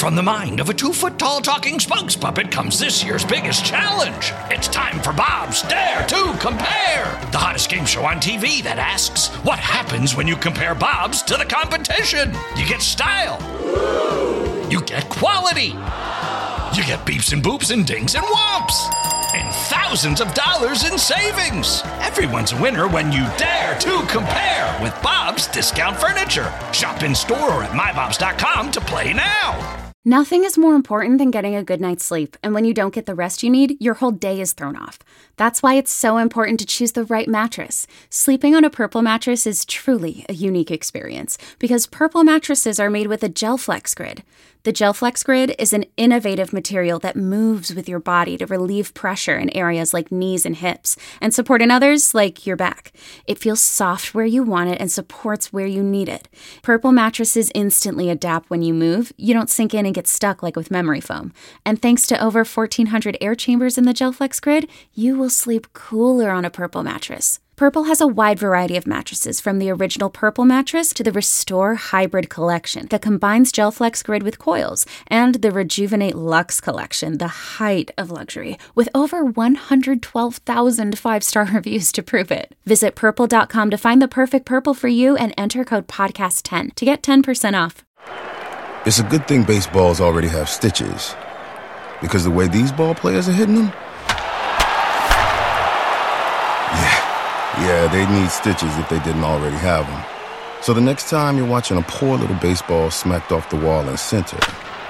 From the mind of a 2-foot-tall talking spokes puppet comes this year's biggest challenge. It's time for Bob's Dare to Compare, the hottest game show on TV that asks, what happens when you compare Bobs to the competition? You get style. You get quality. You get beeps and boops and dings and whomps. And thousands of dollars in savings. Everyone's a winner when you dare to compare with Bob's Discount Furniture. Shop in store or at mybobs.com to play now. Nothing is more important than getting a good night's sleep, and when you don't get the rest you need, your whole day is thrown off. That's why it's so important to choose the right mattress. Sleeping on a Purple mattress is truly a unique experience, because Purple mattresses are made with a GelFlex Grid. The GelFlex Grid is an innovative material that moves with your body to relieve pressure in areas like knees and hips, and support in others like your back. It feels soft where you want it and supports where you need it. Purple mattresses instantly adapt when you move. You don't sink in and get stuck like with memory foam. And thanks to over 1,400 air chambers in the GelFlex Grid, you will sleep cooler on a Purple mattress. Purple has a wide variety of mattresses, from the original Purple mattress to the Restore Hybrid collection that combines GelFlex Grid with coils, and the Rejuvenate Luxe collection, the height of luxury, with over 112,000 five-star reviews to prove it. Visit Purple.com to find the perfect Purple for you and enter code PODCAST10 to get 10% off. It's a good thing baseballs already have stitches, because the way these ball players are hitting them, yeah, they need stitches if they didn't already have them. So the next time you're watching a poor little baseball smacked off the wall in center,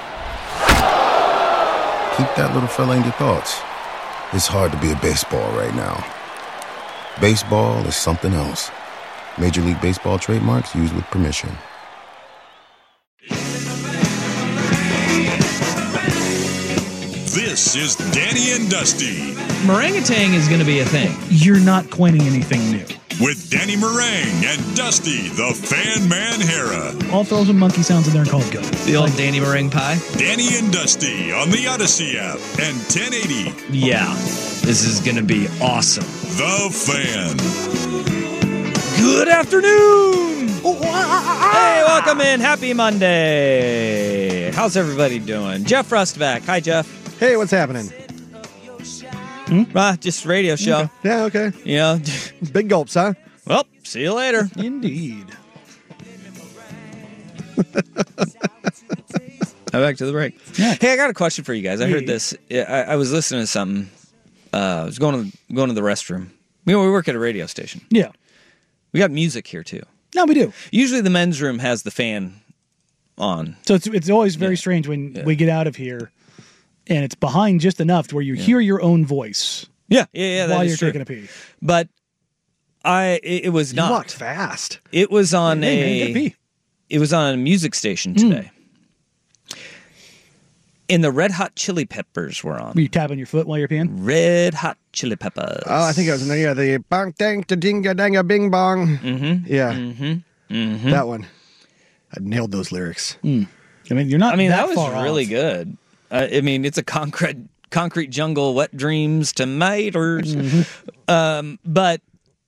keep that little fella in your thoughts. It's hard to be a baseball right now. Baseball is something else. Major League Baseball trademarks used with permission. This is Danny and Dusty. Meringatang is going to be a thing. You're not coining anything new. With Danny Meringue and Dusty, the Fan Man Hera. I'll throw some monkey sounds in there and call it go. The old Danny Meringue pie? Danny and Dusty on the Odyssey app and 1080. Yeah, this is going to be awesome. The Fan. Good afternoon! Hey, welcome in. Happy Monday. How's everybody doing? Jeff Rustback. Hi, Jeff. Hey, what's happening? Just radio show. Okay. Yeah, okay. You know, big gulps, huh? Well, see you later. Indeed. Now back to the break. Yeah. Hey, I got a question for you guys. I heard this. I was listening to something. I was going to the restroom. We work at a radio station. Yeah. We got music here too. No, we do. Usually the men's room has the fan on. So it's always very strange when we get out of here and it's behind just enough to where you hear your own voice. Yeah. While you're taking a pee. But it was not. You walked fast. It was on It was on a music station today. And the Red Hot Chili Peppers were on. Were you tapping your foot while you're peeing? Red Hot Chili Peppers. Oh, I think it was the bong dang da dinga danga bing bong. Mm-hmm. Yeah. Mm-hmm. That one. I nailed those lyrics. I mean, you're not. That was far really off. good. It's a concrete jungle, wet dreams, tomatoes. But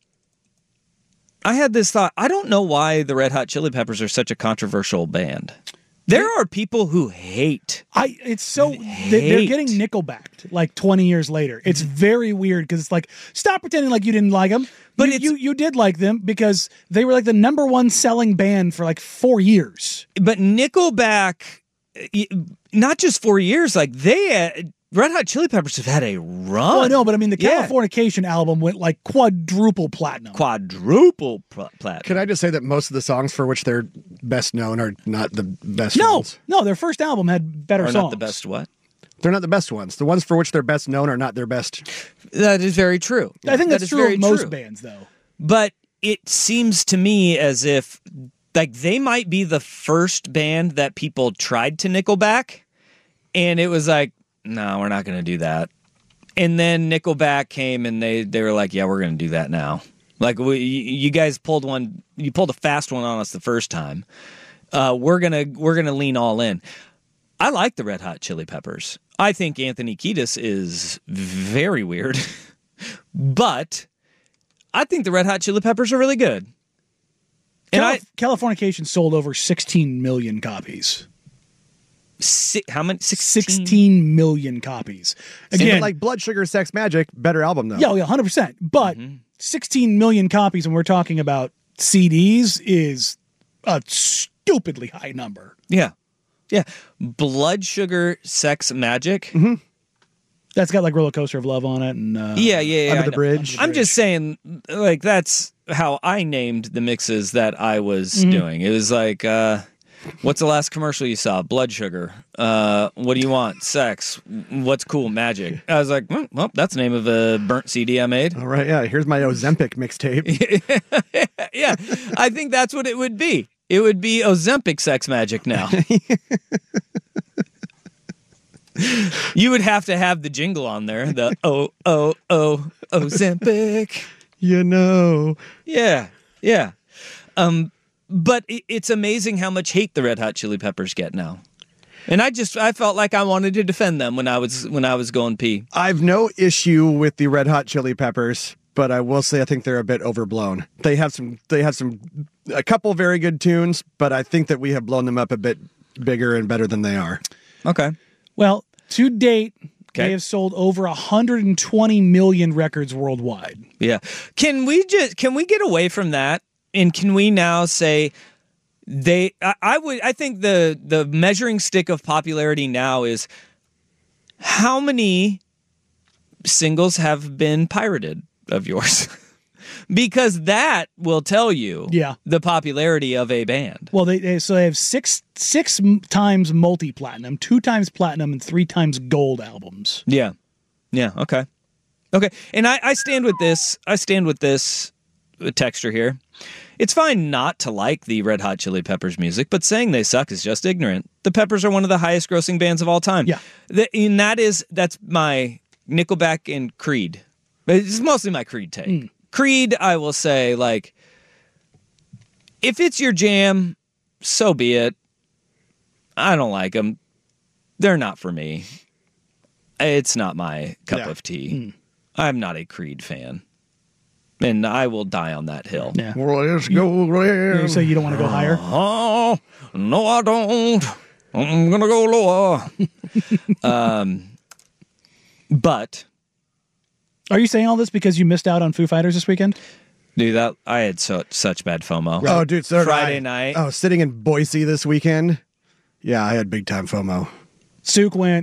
I had this thought. I don't know why the Red Hot Chili Peppers are such a controversial band. There are people who hate. They're getting Nickelbacked like 20 years later. It's very weird because it's like, stop pretending like you didn't like them. But you did like them because they were like the #1 selling band for like 4 years. But Nickelback, not just 4 years, like Red Hot Chili Peppers have had a run. Well, I know, but I mean, the Californication album went like quadruple platinum. Platinum. Can I just say that most of the songs for which they're best known are not the best ones? No, their first album had better songs. Not the best what? They're not the best ones. The ones for which they're best known are not their best. That is very true. I think that's true of most bands, though. But it seems to me as if like they might be the first band that people tried to Nickelback, and it was like, no, we're not going to do that. And then Nickelback came and they were like, yeah, we're going to do that now. Like you guys pulled a fast one on us the first time. We're gonna lean all in. I like the Red Hot Chili Peppers. I think Anthony Kiedis is very weird, but I think the Red Hot Chili Peppers are really good. And Californication sold over 16 million copies. How many? 16 million copies. Again, like Blood Sugar Sex Magic, better album though. Yeah, 100%. But 16 million copies when we're talking about CDs is a stupidly high number. Yeah. Yeah. Blood Sugar Sex Magic. That's got like Roller Coaster of Love on it. And Under the Bridge. I'm just saying, like, that's how I named the mixes that I was doing. It was like, what's the last commercial you saw? Blood Sugar. What do you want? Sex. What's cool? Magic. I was like, well, that's the name of a burnt CD I made. All right, yeah. Here's my Ozempic mixtape. Yeah, I think that's what it would be. It would be Ozempic Sex Magic now. You would have to have the jingle on there. The Ozempic. You know. Yeah. But it's amazing how much hate the Red Hot Chili Peppers get now. And I felt like I wanted to defend them when I was going pee. I've no issue with the Red Hot Chili Peppers, but I will say I think they're a bit overblown. They have a couple very good tunes, but I think that we have blown them up a bit bigger and better than they are. Okay. Well, to date, they have sold over 120 million records worldwide. Yeah. Can we get away from that? And can we now say I think the measuring stick of popularity now is how many singles have been pirated of yours? Because that will tell you the popularity of a band. Well, they have six times multi-platinum, 2 times platinum, and 3 times gold albums. Yeah. Okay. And I stand with this. I stand with this texture here. It's fine not to like the Red Hot Chili Peppers music, but saying they suck is just ignorant. The Peppers are one of the highest grossing bands of all time. Yeah. And that's my Nickelback and Creed. It's mostly my Creed take. Creed, I will say, like, if it's your jam, so be it. I don't like them. They're not for me. It's not my cup of tea. I'm not a Creed fan. And I will die on that hill. Yeah. Let's go there. So you don't want to go higher? Oh, no, I don't. I'm going to go lower. But... Are you saying all this because you missed out on Foo Fighters this weekend? Dude, I had such bad FOMO. Oh, dude, so Friday night. Oh, sitting in Boise this weekend. Yeah, I had big time FOMO. Sook went.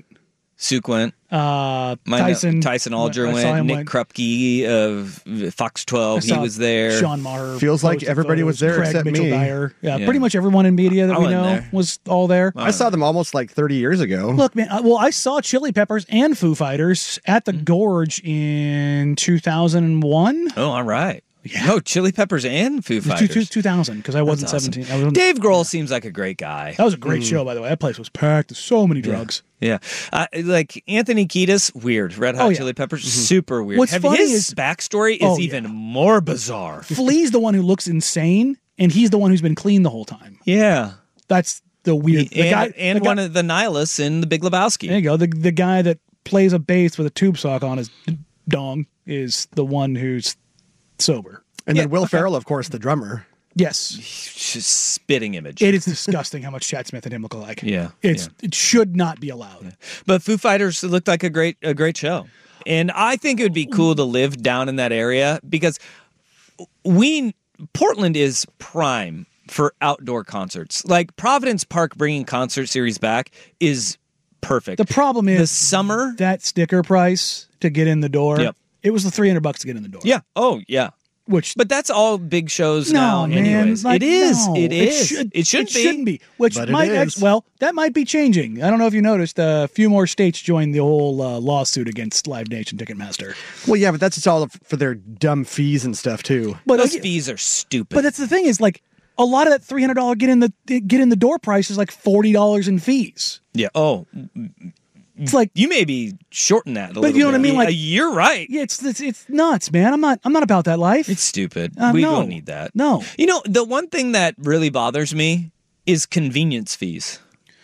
Tyson Alger went. Nick Krupke of Fox 12, he was there. Sean Maher. Feels like everybody was there Craig except Mitchell me. Dyer. Yeah, pretty much everyone in media that we know was all there. I saw them almost like 30 years ago. Look, man, I saw Chili Peppers and Foo Fighters at the Gorge in 2001. Oh, all right. Yeah. No, Chili Peppers and Foo Fighters. 2000, because I wasn't 17. Dave Grohl seems like a great guy. That was a great show, by the way. That place was packed with so many drugs. Yeah. Like Anthony Kiedis, weird. Red Hot Chili Peppers, super weird. What's funny his backstory is even more bizarre. Flea's the one who looks insane, and he's the one who's been clean the whole time. Yeah. That's the weird... One of the nihilists in The Big Lebowski. There you go. The guy that plays a bass with a tube sock on his dong is the one who's sober. And then Will Ferrell, of course, the drummer. Yes. Just spitting image. It is disgusting how much Chad Smith and him look alike. Yeah. It should not be allowed. Yeah. But Foo Fighters looked like a great show. And I think it would be cool to live down in that area because Portland is prime for outdoor concerts. Like Providence Park bringing concert series back is perfect. The problem is the summer, that sticker price to get in the door. Yep. It was the $300 to get in the door. Yeah. Oh, yeah. But that's all big shows now. Anyways, like, it is. No, it is. It shouldn't be. That might be changing. I don't know if you noticed. A few more states joined the whole lawsuit against Live Nation Ticketmaster. Well, yeah, but that's just all for their dumb fees and stuff too. But those fees are stupid. But that's the thing is like a lot of that $300 get in the door price is like $40 in fees. Yeah. Oh. It's like you maybe shorten that a little bit. But you know what I mean? Like you're right. Yeah, it's nuts, man. I'm not about that life. It's stupid. We don't need that. No. You know, the one thing that really bothers me is convenience fees.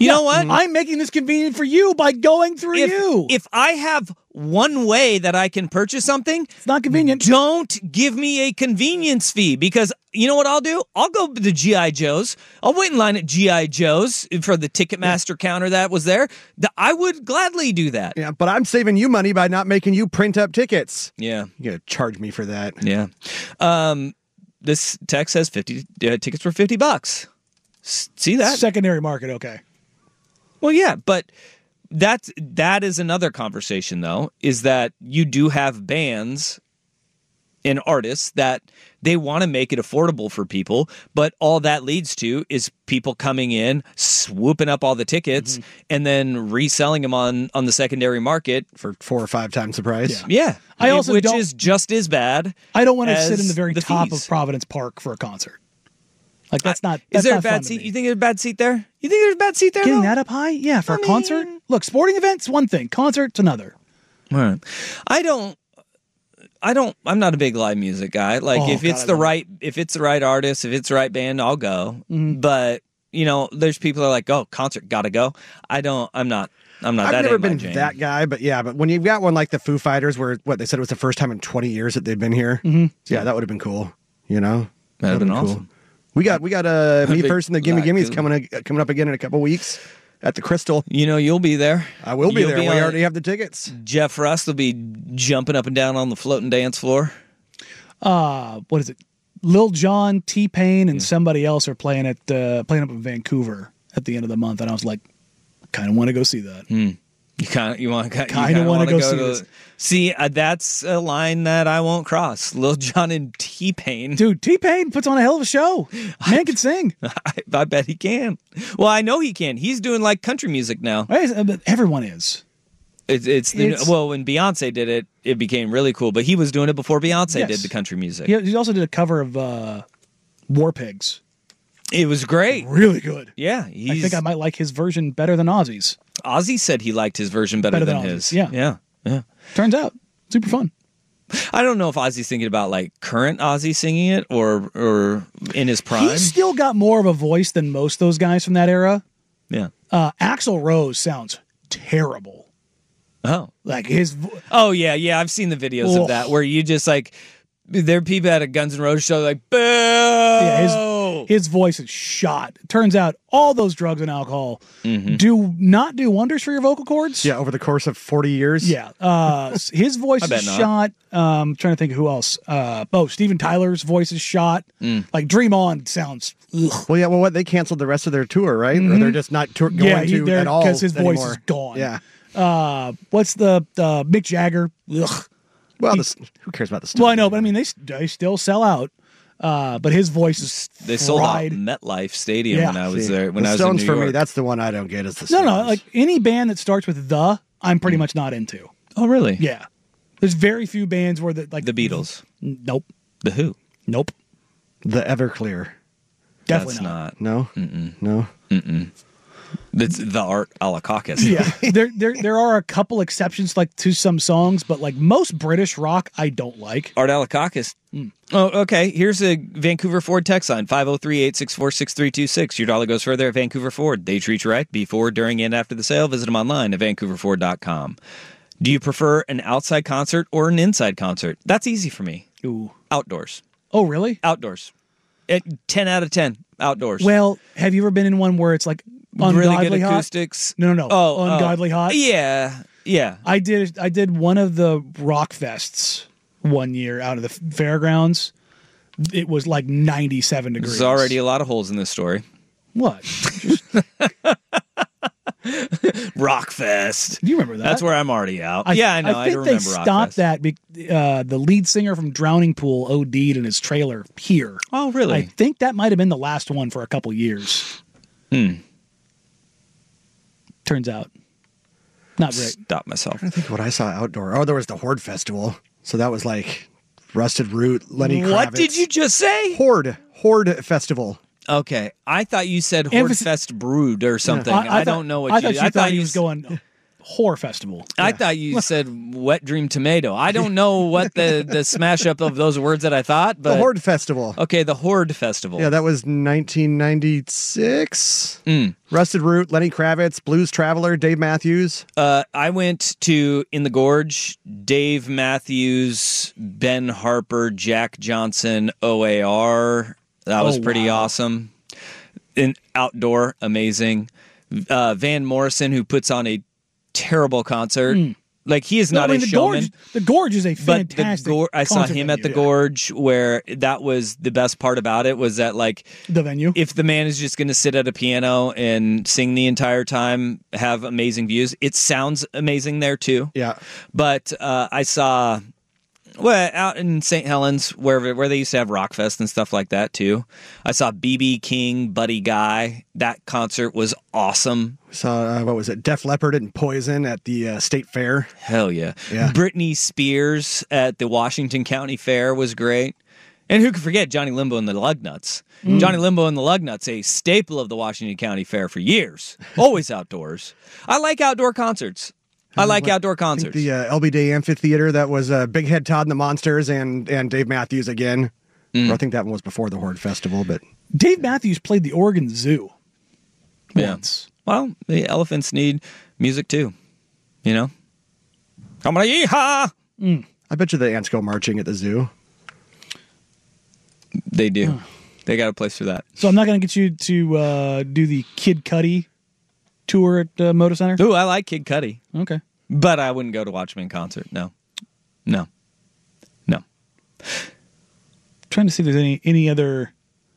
You know what? I'm making this convenient for you by going through you. If I have one way that I can purchase something, it's not convenient. Don't give me a convenience fee, because you know what I'll do? I'll go to the G.I. Joe's. I'll wait in line at G.I. Joe's for the Ticketmaster counter that was there. I would gladly do that. Yeah, but I'm saving you money by not making you print up tickets. Yeah. You're going to charge me for that. Yeah. This text says 50 tickets for $50. See that? Secondary market, okay. Well, yeah, but that is another conversation, though, is that you do have bands and artists that they want to make it affordable for people, but all that leads to is people coming in, swooping up all the tickets, and then reselling them on the secondary market for 4 or 5 times the price. Yeah. Which is just as bad. I don't want to sit in the very top fees of Providence Park for a concert. Like, that's not. Is there a not bad fun seat? to me. You think there's a bad seat there? You think there's a bad seat there? Getting though? that up high? Yeah, for a concert. Look, sporting events, one thing. Concert's another. All right. I'm not a big live music guy. Like, if it's the right artist, if it's the right band, I'll go. Mm-hmm. But, there's people that are like, oh, concert, gotta go. I'm not. I've never been that guy, but when you've got one like the Foo Fighters, where they said it was the first time in 20 years that they've been here. Mm-hmm. Yeah, that would have been cool. That'd have been awesome. Cool. We got Me First and the Gimme Gimme's coming up again in a couple weeks at the Crystal. You'll be there. I will be there. We already have the tickets. Jeff Rust will be jumping up and down on the floating dance floor. What is it? Lil Jon, T-Pain, and somebody else are playing up in Vancouver at the end of the month, and I was like, kind of want to go see that. You kind of want to go see this. See, that's a line that I won't cross. Lil Jon and T-Pain. Dude, T-Pain puts on a hell of a show. Man can sing. I bet he can. Well, I know he can. He's doing like country music now. Everyone is. When Beyonce did it, it became really cool. But he was doing it before Beyonce did the country music. He also did a cover of War Pigs. It was great. Really good. Yeah. I think I might like his version better than Ozzy's. Ozzy said he liked his version better than his. Yeah. Turns out, super fun. I don't know if Ozzy's thinking about like current Ozzy singing it or in his prime. He's still got more of a voice than most of those guys from that era. Yeah. Axl Rose sounds terrible. Oh. Like his... Oh, yeah. I've seen the videos of that where you just like... There are people at a Guns N' Roses show like, boo! Yeah, his voice is shot. It turns out all those drugs and alcohol do not do wonders for your vocal cords. Yeah, over the course of 40 years. Yeah. His voice is shot. Trying to think of who else. Steven Tyler's voice is shot. Like Dream On sounds... Ugh. Well, yeah, what? They canceled the rest of their tour, right? Or they're just not going to at all because his voice anymore. is gone. Yeah. What's the Mick Jagger? Ugh. Well, who cares about the stuff? Well, I know, but I mean, they still sell out. But his voice is They sold out MetLife Stadium when I was there. When I was in New Stones for York. me, that's the one I don't get. Is the Stones. No, like any band that starts with the, I'm pretty much not into. Oh, really? Yeah. There's very few bands where the Beatles. Nope. The Who. Nope. The Everclear. Definitely That's not. No. No. It's the Art Alakakis. Yeah, there are a couple exceptions, like to some songs, but like most British rock, I don't like. Art Alakakis. Oh, okay. Here's a Vancouver Ford text line, 503-864-6326. Your dollar goes further at Vancouver Ford. They treat you right before, during, and after the sale. Visit them online at vancouverford.com. Do you prefer an outside concert or an inside concert? That's easy for me. Ooh. Outdoors. Oh, really? Outdoors. 10 out of 10. Outdoors. Well, have you ever been in one where it's like ungodly really good hot? acoustics? No. Ungodly hot? Yeah. I did one of the rock fests one year out of the fairgrounds. It was like 97 degrees. There's already a lot of holes in this story. What? Rockfest. Do you remember that? That's where I'm already out. I know. I think they stopped that. The lead singer from Drowning Pool OD'd in his trailer here. Oh, really? I think that might have been the last one for a couple years. Turns out, not great. Stop myself. I think what I saw outdoor. Oh, there was the Horde Festival. So that was like Rusted Root, Lenny Kravitz. What did you just say? Horde Festival. Okay, I thought you said Horde Fest Brood or something. I don't know what I thought you was going Whore Festival. I thought you said Wet Dream Tomato. I don't know what the smash up of those words that I thought, but The Horde Festival. Okay, the Horde Festival. Yeah, that was 1996. Rusted Root, Lenny Kravitz, Blues Traveler, Dave Matthews. I went to In the Gorge, Dave Matthews, Ben Harper, Jack Johnson, OAR. That was pretty awesome. Outdoor, amazing. Van Morrison, who puts on a terrible concert. Like, he is not a showman. The Gorge is a fantastic I saw him at the Gorge, where that was the best part about it, was that, like, the venue. If the man is just going to sit at a piano and sing the entire time, have amazing views, it sounds amazing there too. Yeah. But I saw... Well, out in St. Helens, where they used to have Rockfest and stuff like that, too. I saw B.B. King, Buddy Guy. That concert was awesome. Saw, what was it, Def Leppard and Poison at the State Fair. Hell yeah. Yeah. Britney Spears at the Washington County Fair was great. And who could forget Johnny Limbo and the Lugnuts? Johnny Limbo and the Lugnuts, a staple of the Washington County Fair for years. Always outdoors. I like outdoor concerts. Outdoor concerts. The LB Day Amphitheater, that was Big Head Todd and the Monsters and Dave Matthews again. I think that one was before the Horde Festival, but Dave Matthews played the Oregon Zoo once. Well, the elephants need music too, you know? Come on, yeehaw! I bet you the ants go marching at the zoo. They do. They got a place for that. So I'm not going to get you to do the Kid Cudi tour at Moda Center? Ooh, I like Kid Cudi. Okay. But I wouldn't go to watch him in concert. No. Trying to see if there's any other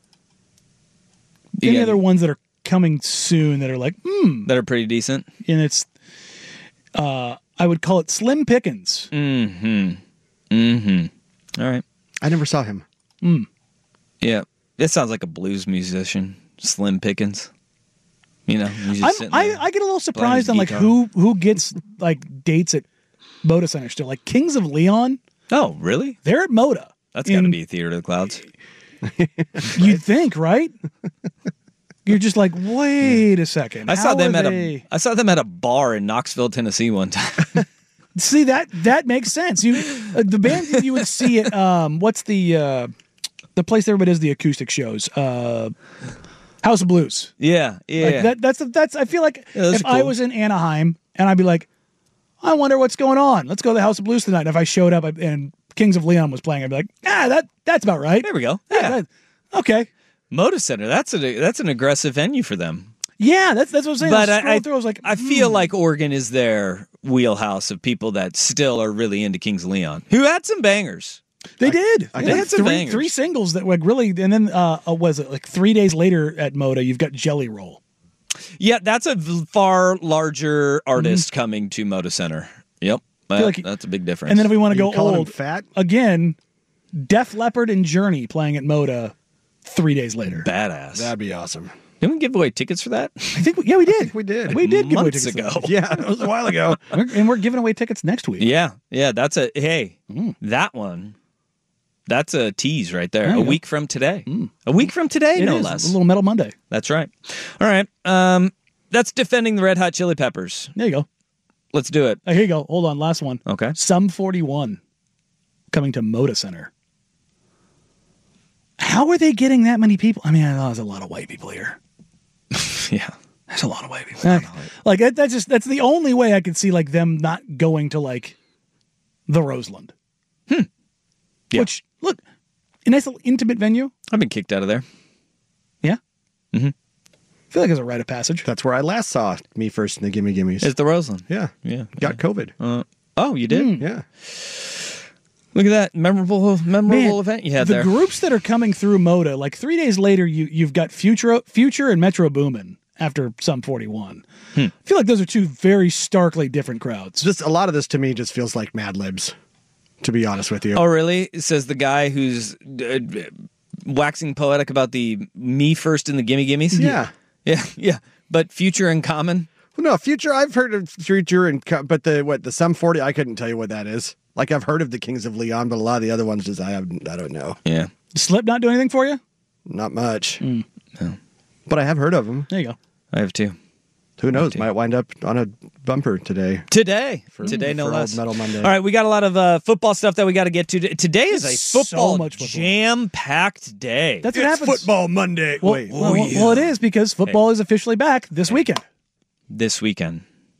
ones that are coming soon that are like, that are pretty decent. And it's I would call it Slim Pickens. All right. I never saw him. Yeah. It sounds like a blues musician, Slim Pickens. You know, I get a little surprised on like who gets like dates at Moda Center still. Like Kings of Leon. Oh, really? They're at Moda. That's got to be Theater of the Clouds. You'd think, right? You're just like, wait a second. I saw them at a bar in Knoxville, Tennessee one time. See, that makes sense. The band that you would see at what's the place everybody does the acoustic shows? House of Blues. Yeah. Like that's. I feel like if cool. I was in Anaheim and I'd be like, I wonder what's going on. Let's go to the House of Blues tonight. And if I showed up and Kings of Leon was playing, I'd be like, that's about right. There we go. Yeah. Okay. Moda Center. That's an aggressive venue for them. Yeah, that's what I'm saying. But I was like, I feel like Oregon is their wheelhouse of people that still are really into Kings of Leon, who had some bangers. They did. They had some bangers. Three singles that like really, and then was it like 3 days later at Moda? You've got Jelly Roll. Yeah, that's a far larger artist coming to Moda Center. Yep, that's a big difference. And then if we want to go calling old, him fat again, Def Leppard and Journey playing at Moda 3 days later. Badass. That'd be awesome. Didn't we give away tickets for that? I think we did. We did. We did give away Months tickets ago. Yeah, it was a while ago. And we're giving away tickets next week. Yeah. That's that one. That's a tease right there. A week from today. A week from today, no less. A little Metal Monday. That's right. All right. That's defending the Red Hot Chili Peppers. There you go. Let's do it. Here you go. Hold on. Last one. Okay. Sum 41 coming to Moda Center. How are they getting that many people? I mean, I know there's a lot of white people here. Yeah. There's a lot of white people. Like that's the only way I could see like them not going to like the Roseland. Yeah. Which, look, a nice little intimate venue. I've been kicked out of there. Yeah? I feel like it's a rite of passage. That's where I last saw Me First and the Gimme Gimmes. It's the Roseland. Yeah. Got COVID. Oh, you did? Yeah. Look at that memorable event you had there. The groups that are coming through Moda, like 3 days later, you've got Future and Metro Boomin after Sum 41. I feel like those are two very starkly different crowds. Just a lot of this to me just feels like Mad Libs, to be honest with you. Oh, really? Says the guy who's waxing poetic about the Me First and the Gimme Gimmes? Yeah. But Future and Common? Well, no, Future, I've heard of Future, but the Sum 40, I couldn't tell you what that is. Like, I've heard of the Kings of Leon, but a lot of the other ones I don't know. Yeah. Slipknot do anything for you? Not much. No. But I have heard of them. There you go. I have too. Who knows? Might wind up on a bumper today. Today, no less. Metal Monday. All right, we got a lot of football stuff that we got to get to. Today is a football jam-packed day. That's what happens. Football Monday. Well, it is because football is officially back this weekend. This weekend.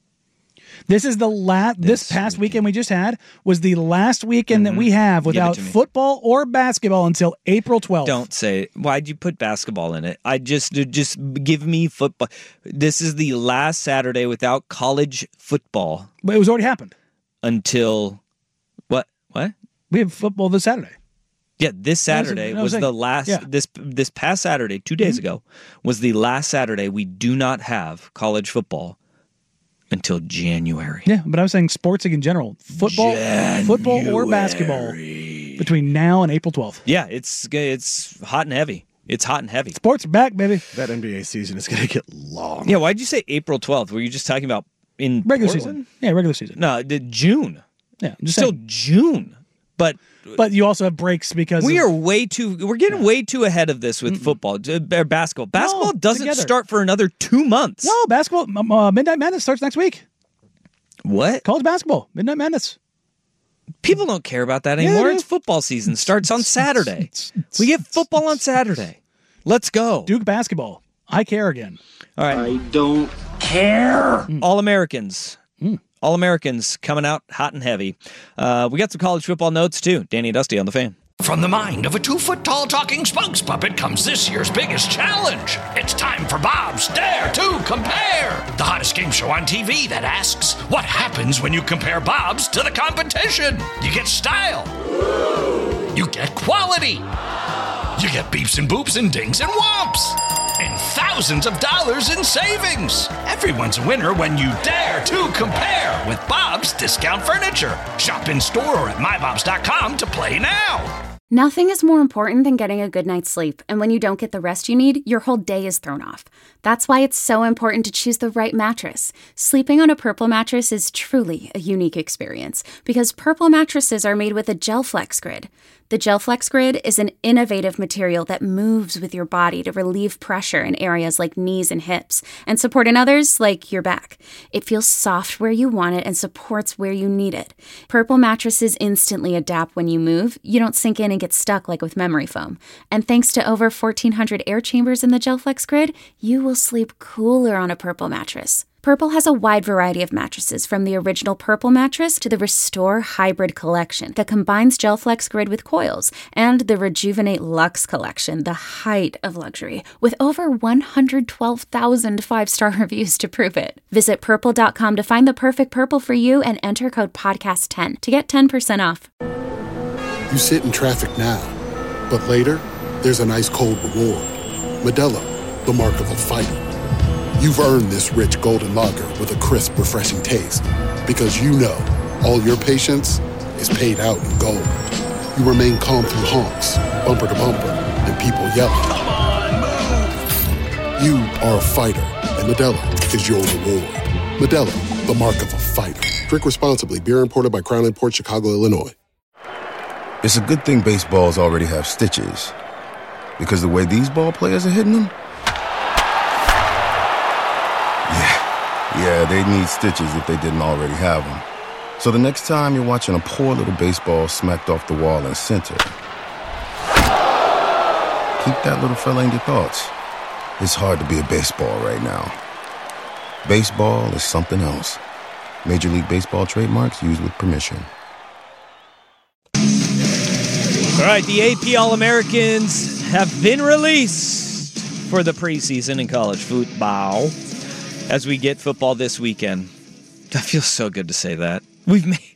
This is the last. This past weekend we just had was the last weekend that we have without football or basketball until April 12th. Don't say. Why'd you put basketball in it? I just give me football. This is the last Saturday without college football. But it was already happened until what? We have football this Saturday. Yeah, this Saturday was the last. Yeah. This past Saturday, 2 days ago, was the last Saturday we do not have college football. Until January. Yeah, but I was saying sports in general. Football or basketball between now and April 12th. Yeah, it's hot and heavy. It's hot and heavy. Sports are back, baby. That NBA season is going to get long. Yeah, why'd you say April 12th? Were you just talking about in regular Portland? season? Yeah, regular season. No, June. Yeah, still June. But you also have breaks because we're getting way too ahead of this with football or basketball. Basketball doesn't start for another 2 months. No, basketball Midnight Madness starts next week. What? College basketball, Midnight Madness. People don't care about that anymore. It's football season. Starts on Saturday. We get football on Saturday. Let's go. Duke basketball. I care again. All right. I don't care. All-Americans. All-Americans coming out hot and heavy. We got some college football notes, too. Danny Dusty on the Fan. From the mind of a 2-foot-tall talking spokes puppet comes this year's biggest challenge. It's time for Bob's Dare to Compare, the hottest game show on TV that asks, what happens when you compare Bob's to the competition? You get style. You get quality. You get beeps and boops and dings and whomps. And thousands of dollars in savings. Everyone's a winner when you dare to compare with Bob's Discount Furniture. Shop in store or at mybobs.com to play now. Nothing is more important than getting a good night's sleep, and when you don't get the rest you need, your whole day is thrown off. That's why it's so important to choose the right mattress. Sleeping on a Purple mattress is truly a unique experience, because Purple mattresses are made with a GelFlex Grid. The GelFlex Grid is an innovative material that moves with your body to relieve pressure in areas like knees and hips, and support in others like your back. It feels soft where you want it and supports where you need it. Purple mattresses instantly adapt when you move. You don't sink in and get stuck like with memory foam. And thanks to over 1,400 air chambers in the GelFlex Grid, you will sleep cooler on a Purple mattress. Purple has a wide variety of mattresses, from the original Purple mattress to the Restore Hybrid collection that combines GelFlex Grid with coils, and the Rejuvenate Luxe collection, the height of luxury, with over 112,000 5-star reviews to prove it. Visit Purple.com to find the perfect Purple for you and enter code PODCAST10 to get 10% off. You sit in traffic now, but later, there's an ice-cold reward. Modelo, the mark of a fighter. You've earned this rich golden lager with a crisp, refreshing taste. Because you know all your patience is paid out in gold. You remain calm through honks, bumper to bumper, and people yelling. Come on, move! You are a fighter, and Modelo is your reward. Modelo, the mark of a fighter. Drink responsibly. Beer imported by Crown Imports, Chicago, Illinois. It's a good thing baseballs already have stitches. Because the way these ball players are hitting them, yeah, they need stitches if they didn't already have them. So the next time you're watching a poor little baseball smacked off the wall in center, keep that little fella in your thoughts. It's hard to be a baseball right now. Baseball is something else. Major League Baseball trademarks used with permission. All right, the AP All-Americans have been released for the preseason in college football. As we get football this weekend. That feels so good to say that. We've made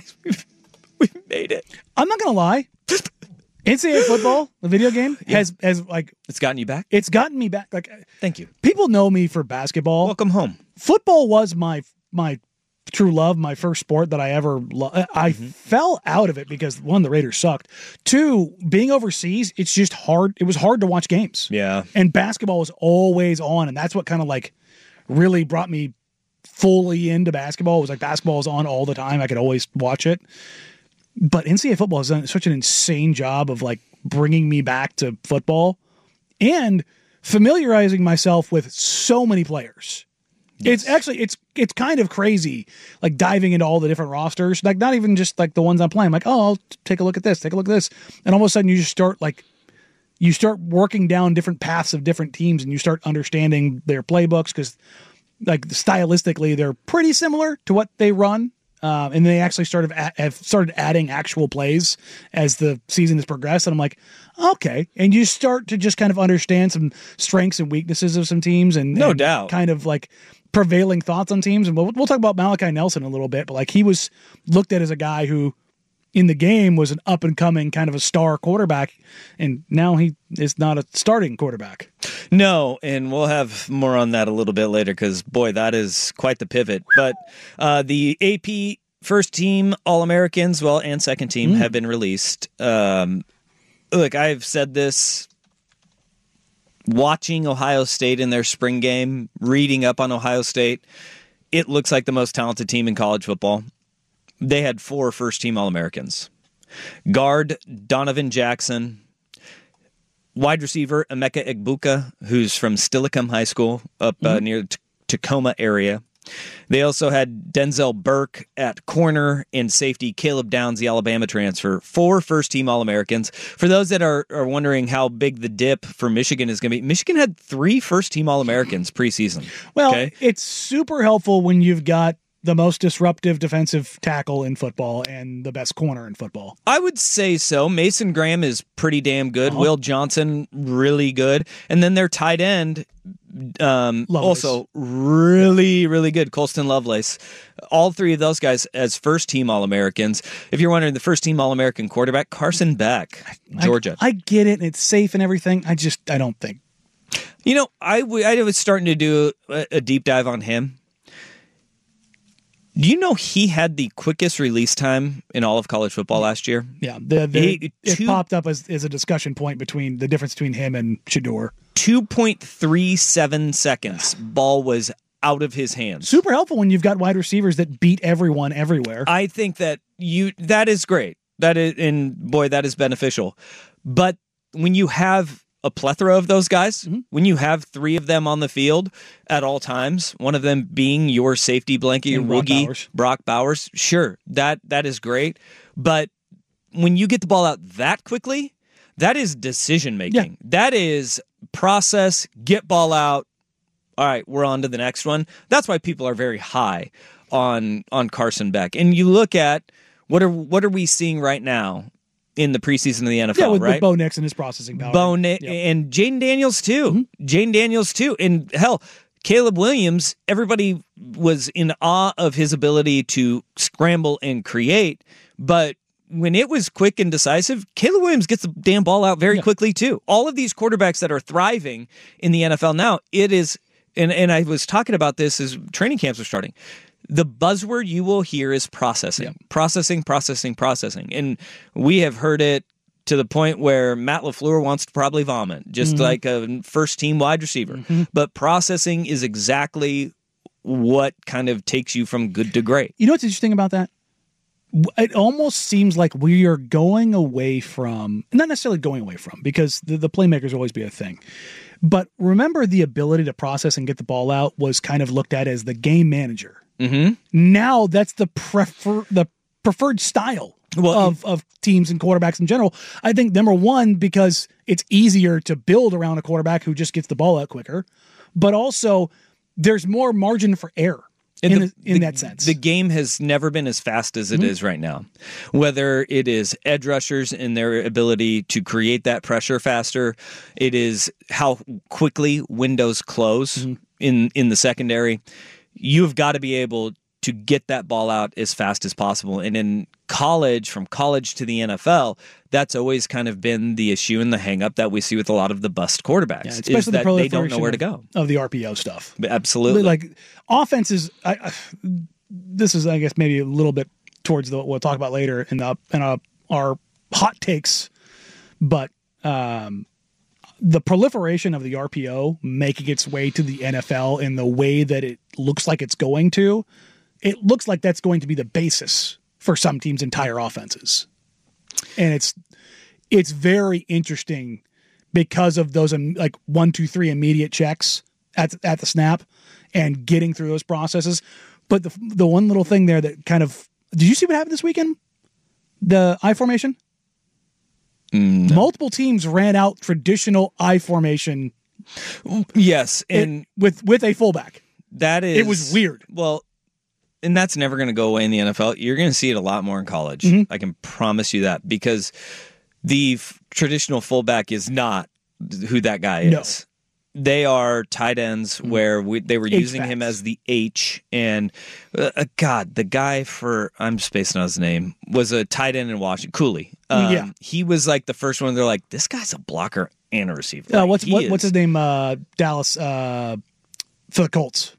it. I'm not gonna lie. NCAA football, the video game, has like it's gotten you back? It's gotten me back. Like, thank you. People know me for basketball. Welcome home. Football was my true love, my first sport that I ever loved. I fell out of it because, one, the Raiders sucked. Two, being overseas, it's just hard. It was hard to watch games. Yeah. And basketball was always on, and that's what kind of like really brought me fully into basketball. It was like basketball was on all the time. I could always watch it. But NCAA football has done such an insane job of like bringing me back to football and familiarizing myself with so many players. It's actually it's kind of crazy, like diving into all the different rosters, like not even just like the ones I'm playing. I'm like, oh, I'll take a look at this, and all of a sudden you just start working down different paths of different teams, and you start understanding their playbooks because, like, stylistically they're pretty similar to what they run. And they actually have started adding actual plays as the season has progressed. And I'm like, okay. And you start to just kind of understand some strengths and weaknesses of some teams and no doubt kind of like prevailing thoughts on teams. And we'll talk about Malachi Nelson in a little bit, but like he was looked at as a guy who in the game was an up and coming kind of a star quarterback. And now he is not a starting quarterback. No, and we'll have more on that a little bit later because, boy, that is quite the pivot. But the AP first team All-Americans, and second team have been released. Look, I've said this, watching Ohio State in their spring game, reading up on Ohio State, it looks like the most talented team in college football. They had 4 first-team All-Americans. Guard Donovan Jackson, wide receiver Emeka Egbuka, who's from Steilacoom High School up near the Tacoma area. They also had Denzel Burke at corner and safety Caleb Downs, the Alabama transfer. 4 first-team All-Americans. For those that are wondering how big the dip for Michigan is going to be, Michigan had 3 first-team All-Americans preseason. Well, It's super helpful when you've got the most disruptive defensive tackle in football and the best corner in football. I would say so. Mason Graham is pretty damn good. Will Johnson, really good. And then their tight end, also really, really good. Colston Lovelace. All 3 of those guys as first-team All-Americans. If you're wondering, the first-team All-American quarterback, Carson Beck, Georgia. I get it, and it's safe and everything. I don't think. You know, I was starting to do a deep dive on him. Do you know he had the quickest release time in all of college football last year? Yeah, it popped up as a discussion point between the difference between him and Shedeur. 2.37 seconds. Ball was out of his hands. Super helpful when you've got wide receivers that beat everyone everywhere. I think that is great. That is beneficial. But when you have a plethora of those guys, when you have 3 of them on the field at all times, one of them being your safety blanket, your rookie, Brock Bowers, sure, that is great. But when you get the ball out that quickly, that is decision making. Yeah. That is process, get ball out. All right, we're on to the next one. That's why people are very high on Carson Beck. And you look at what are we seeing right now in the preseason of the NFL, with Bo Nix and his processing power. And Jaden Daniels, too. Jaden Daniels, too. And, hell, Caleb Williams, everybody was in awe of his ability to scramble and create. But when it was quick and decisive, Caleb Williams gets the damn ball out very quickly, too. All of these quarterbacks that are thriving in the NFL now, it is, and I was talking about this as training camps are starting, the buzzword you will hear is processing. Yeah. Processing. And we have heard it to the point where Matt LaFleur wants to probably vomit, just like a first-team wide receiver. But processing is exactly what kind of takes you from good to great. You know what's interesting about that? It almost seems like we are going away from, not necessarily going away from, because the playmakers will always be a thing. But remember, the ability to process and get the ball out was kind of looked at as the game manager. Now that's the preferred style of teams and quarterbacks in general. I think number one, because it's easier to build around a quarterback who just gets the ball out quicker, but also there's more margin for error in that sense. The game has never been as fast as it is right now. Whether it is edge rushers and their ability to create that pressure faster, it is how quickly windows close in the secondary. You've got to be able to get that ball out as fast as possible. And in college, from college to the NFL, that's always kind of been the issue and the hang-up that we see with a lot of the bust quarterbacks, especially is that the they don't know where to go. Of the RPO stuff. Absolutely. Like, offenses, this is, I guess, maybe a little bit towards what we'll talk about later in our hot takes, but the proliferation of the RPO making its way to the NFL in the way that it looks like it's going to, it looks like that's going to be the basis for some teams' entire offenses. And it's very interesting because of those like 1, 2, 3 immediate checks at the snap. and getting through those processes. But the one little thing there that kind of, did you see what happened this weekend? The I formation? No. Multiple teams ran out traditional I formation. Yes, and with a fullback. It was weird. Well, and that's never going to go away in the NFL. You're going to see it a lot more in college. I can promise you that, because the traditional fullback is not who that guy is. They are tight ends where they were using him as the H. And God, the guy I'm spacing on his name, was a tight end in Washington. Cooley. He was like the first one. They're like, this guy's a blocker and a receiver. Like, what's his name? Dallas for the Colts.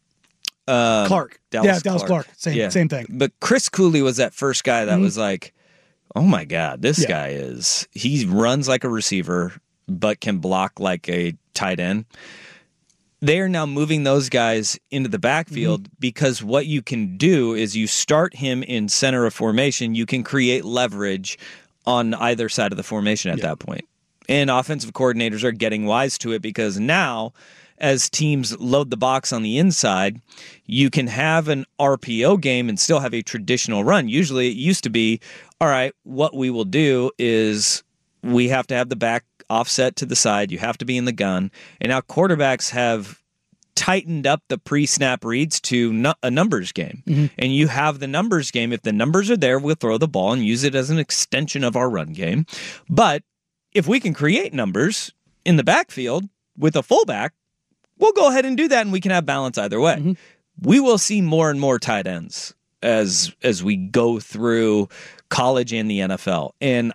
Clark. Dallas Clark. Same thing. But Chris Cooley was that first guy that was like, oh my God, this guy he runs like a receiver, but can block like a tight end. They are now moving those guys into the backfield because what you can do is you start him in center of formation. You can create leverage on either side of the formation at that point. And offensive coordinators are getting wise to it, because now, as teams load the box on the inside, you can have an RPO game and still have a traditional run. Usually it used to be, all right, what we will do is we have to have the back offset to the side. You have to be in the gun. And now quarterbacks have tightened up the pre-snap reads to a numbers game. And you have the numbers game. If the numbers are there, we'll throw the ball and use it as an extension of our run game. But if we can create numbers in the backfield with a fullback, we'll go ahead and do that, and we can have balance either way. We will see more and more tight ends as we go through college and the NFL. And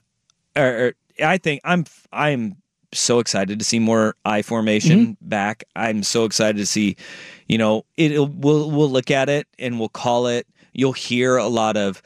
I think I'm so excited to see more I formation back. I'm so excited to see, we'll look at it and we'll call it. You'll hear a lot of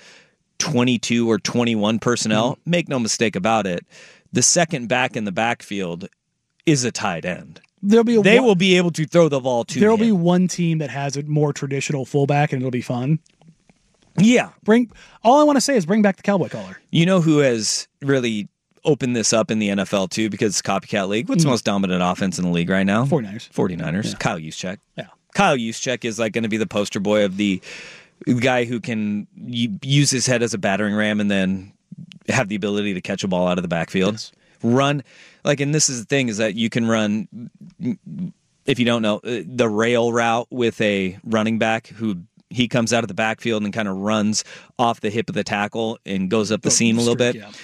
22 or 21 personnel. Make no mistake about it. The second back in the backfield is a tight end. They will be able to throw the ball to him. There'll be one team that has a more traditional fullback, and it'll be fun. Yeah. All I want to say is bring back the cowboy collar. You know who has really opened this up in the NFL too, because it's a copycat league? What's the most dominant offense in the league right now? 49ers. Yeah. Kyle Juszczyk. Yeah. Kyle Juszczyk is like going to be the poster boy of the guy who can use his head as a battering ram and then have the ability to catch a ball out of the backfield. Yes. Run, and this is the thing, is that you can run, if you don't know, the rail route with a running back who he comes out of the backfield and kind of runs off the hip of the tackle and goes up the seam a little bit. Yeah.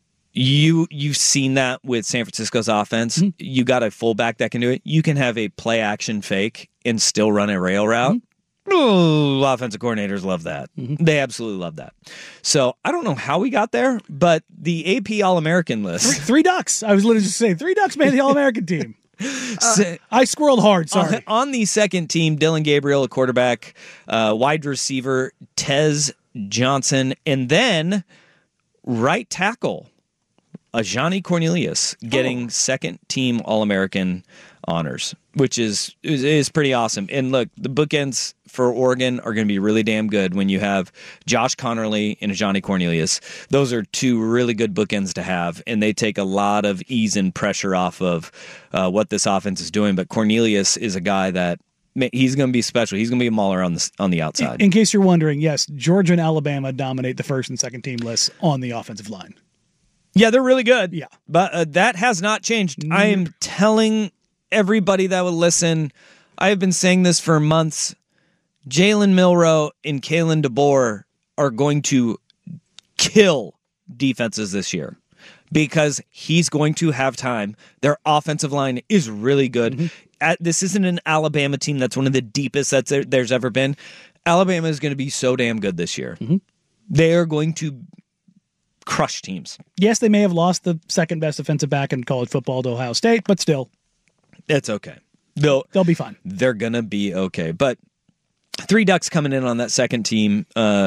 You've seen that with San Francisco's offense. You got a fullback that can do it. You can have a play action fake and still run a rail route. Oh, offensive coordinators love that. They absolutely love that. So I don't know how we got there, but the AP All-American list. Three Ducks. I was literally just saying, 3 Ducks made the All-American team. I squirreled hard, sorry. On the second team, Dillon Gabriel, a quarterback, wide receiver, Tez Johnson, and then right tackle, Ajani Cornelius, getting second team All-American honors, which is pretty awesome. And look, the bookends for Oregon are going to be really damn good when you have Josh Connerly and Ajani Cornelius. Those are two really good bookends to have, and they take a lot of ease and pressure off of what this offense is doing. But Cornelius is a guy that he's going to be special. He's going to be a mauler on the outside. In case you're wondering, yes, Georgia and Alabama dominate the first and second team lists on the offensive line. Yeah, they're really good. Yeah. But that has not changed. I am telling everybody that will listen, I have been saying this for months. Jalen Milroe and Kalen DeBoer are going to kill defenses this year because he's going to have time. Their offensive line is really good. This isn't an Alabama team that's one of the deepest that there's ever been. Alabama is going to be so damn good this year. They are going to crush teams. Yes, they may have lost the second best defensive back in college football to Ohio State, but still. It's okay. They'll be fine. They're going to be okay. But 3 Ducks coming in on that second team.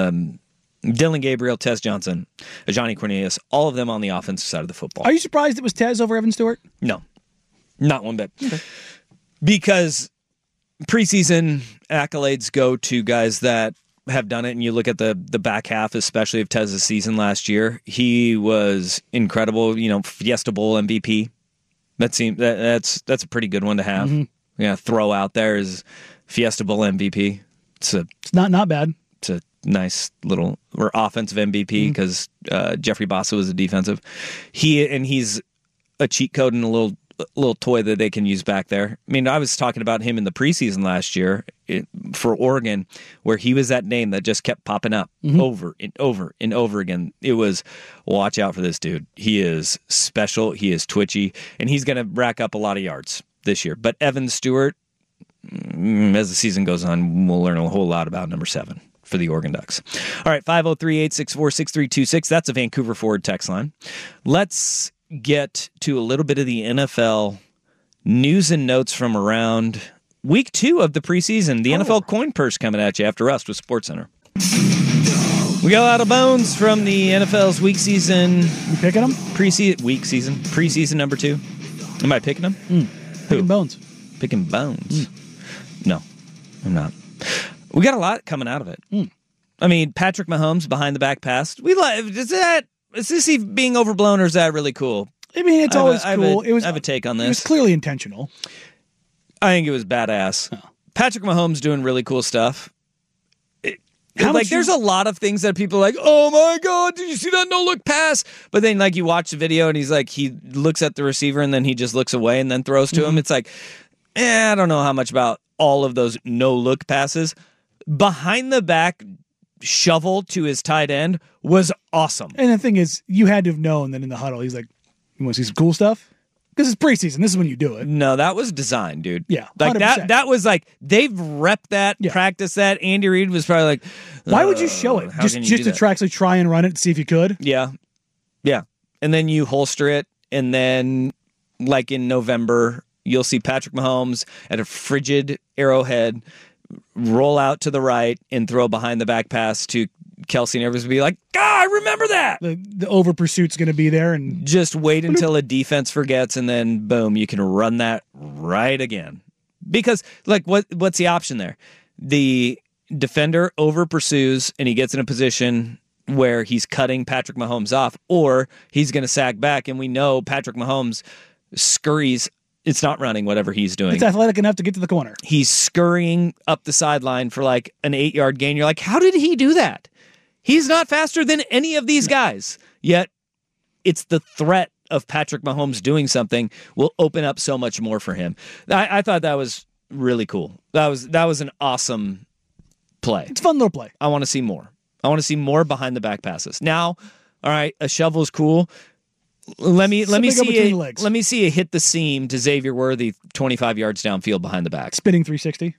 Dillon Gabriel, Tez Johnson, Ajani Cornelius, all of them on the offensive side of the football. Are you surprised it was Tez over Evan Stewart? No. Not one bit. Okay. Because preseason accolades go to guys that have done it, and you look at the back half, especially of Tez's season last year. He was incredible, Fiesta Bowl MVP. That's a pretty good one to have. Yeah, throw out there is Fiesta Bowl MVP. It's not bad. It's a nice little or offensive MVP because Jeffrey Bossa was a defensive. He's a cheat code and a little toy that they can use back there. I mean, I was talking about him in the preseason last year for Oregon, where he was that name that just kept popping up over and over and over again. It was, watch out for this dude. He is special. He is twitchy, and he's going to rack up a lot of yards this year. But Evan Stewart, as the season goes on, we'll learn a whole lot about number 7 for the Oregon Ducks. All right, 503-864-6326. That's a Vancouver Forward text line. Let's get to a little bit of the NFL news and notes from around week 2 of the preseason. The NFL coin purse coming at you after us with SportsCenter. We got a lot of bones from the NFL's week season. You picking them? Preseason number 2. Am I picking them? Picking bones. Picking bones. No, I'm not. We got a lot coming out of it. I mean, Patrick Mahomes behind the back pass. Is this being overblown, or is that really cool? I mean, it's always cool. I have a take on this. It was clearly intentional. I think it was badass. Oh. Patrick Mahomes doing really cool stuff. There's a lot of things that people are like, oh my God, did you see that no-look pass? But then, you watch the video, and he looks at the receiver, and then he just looks away and then throws to him. It's like, I don't know how much about all of those no-look passes. Behind the back shovel to his tight end was awesome. And the thing is, you had to have known that in the huddle, he's like, you want to see some cool stuff? Because it's preseason. This is when you do it. No, that was designed, dude. Yeah. 100%. That was they've repped that, practiced that. Andy Reid was probably like, why would you show it? Just to actually try and run it and see if you could? Yeah. Yeah. And then you holster it, and then in November, you'll see Patrick Mahomes at a frigid Arrowhead roll out to the right and throw behind the back pass to Kelsey, and everyone's be like, I remember that. The over pursuit's going to be there, and just wait until a defense forgets, and then boom, you can run that right again. Because what's the option there? The defender over pursues, and he gets in a position where he's cutting Patrick Mahomes off, or he's going to sack back, and we know Patrick Mahomes scurries. It's not running, whatever he's doing. It's athletic enough to get to the corner. He's scurrying up the sideline for an 8-yard gain. You're like, how did he do that? He's not faster than any of these guys. Yet, it's the threat of Patrick Mahomes doing something will open up so much more for him. I thought that was really cool. That was an awesome play. It's a fun little play. I want to see more. I want to see more behind the back passes. Now, all right, a shovel is cool. Let me see a hit the seam to Xavier Worthy 25 yards downfield behind the back. Spinning 360.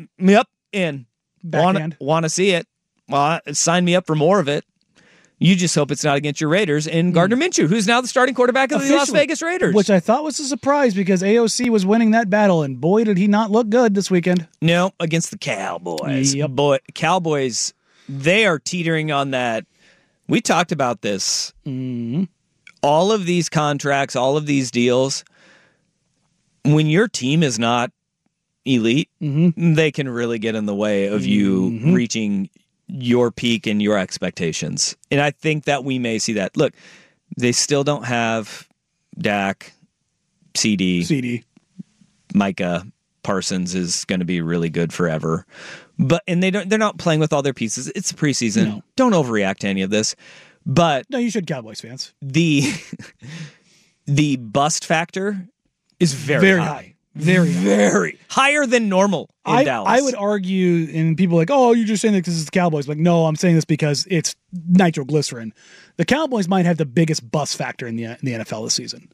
In. Backhand. Want to see it. Well, sign me up for more of it. You just hope it's not against your Raiders and Gardner Minshew, who's now the starting quarterback of the Las Vegas Raiders. Which I thought was a surprise because AOC was winning that battle, and boy, did he not look good this weekend. No, against the Cowboys. Yep. Boy, Cowboys, they are teetering on that. We talked about this. Mm-hmm. All of these contracts, all of these deals, when your team is not elite, they can really get in the way of you reaching your peak and your expectations. And I think that we may see that. Look, they still don't have Dak, CD. Micah Parsons is going to be really good forever. And they're not playing with all their pieces. It's preseason. No. Don't overreact to any of this. But no, you should, Cowboys fans. The bust factor is very high. Very higher than normal in Dallas. I would argue, and people are like, oh, you're just saying that because it's the Cowboys. Like, no, I'm saying this because it's nitroglycerin. The Cowboys might have the biggest bust factor in the NFL this season.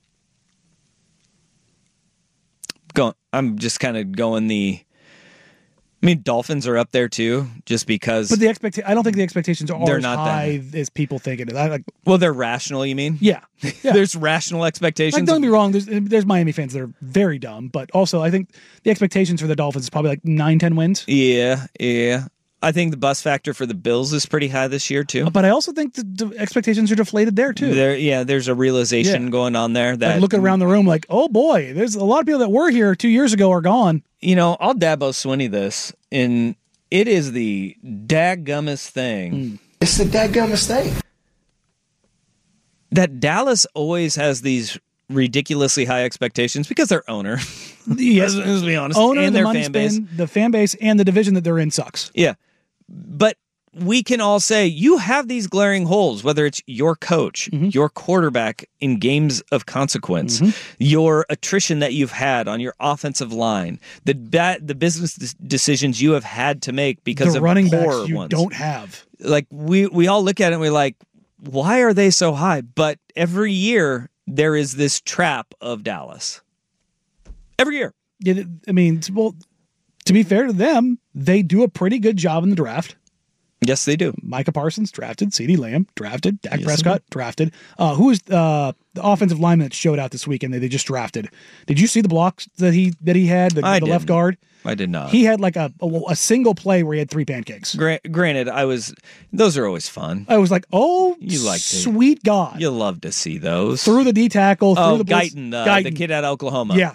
I'm just kind of going Dolphins are up there too, just because. But I don't think the expectations are as high as people think it is. Well, they're rational, you mean? Yeah. There's rational expectations. Don't get me wrong, there's Miami fans that are very dumb, but also I think the expectations for the Dolphins is probably 9-10 wins. Yeah. I think the bust factor for the Bills is pretty high this year too. But I also think the expectations are deflated there too. There's a realization going on there that looking around the room like, oh boy, there's a lot of people that were here 2 years ago are gone. I'll Dabo Swinney this, and it is the dadgummest thing. It's the dadgummest thing. That Dallas always has these ridiculously high expectations because they're owner. Yes, let's be honest. Owner, and the their money fan base. the fan base, and the division that they're in sucks. Yeah. But we can all say you have these glaring holes, whether it's your coach, your quarterback in games of consequence, your attrition that you've had on your offensive line, the business decisions you have had to make because of running poor backs you ones. don't have. Like we all look at it and we're like, why are they so high? But every year there is this trap of Dallas. Every year. I mean, well, to be fair to them, they do a pretty good job in the draft. Yes, they do. Micah Parsons drafted, CeeDee Lamb drafted, Dak Prescott drafted. Who is the offensive lineman that showed out this weekend that they just drafted? Did you see the blocks that he had? The left guard. I did not. He had like a single play where he had 3 pancakes. Granted, those are always fun. I was like, oh, you like sweet God. You love to see those. Through the D tackle, through the blitz. Guyton, the kid out of Oklahoma. Yeah,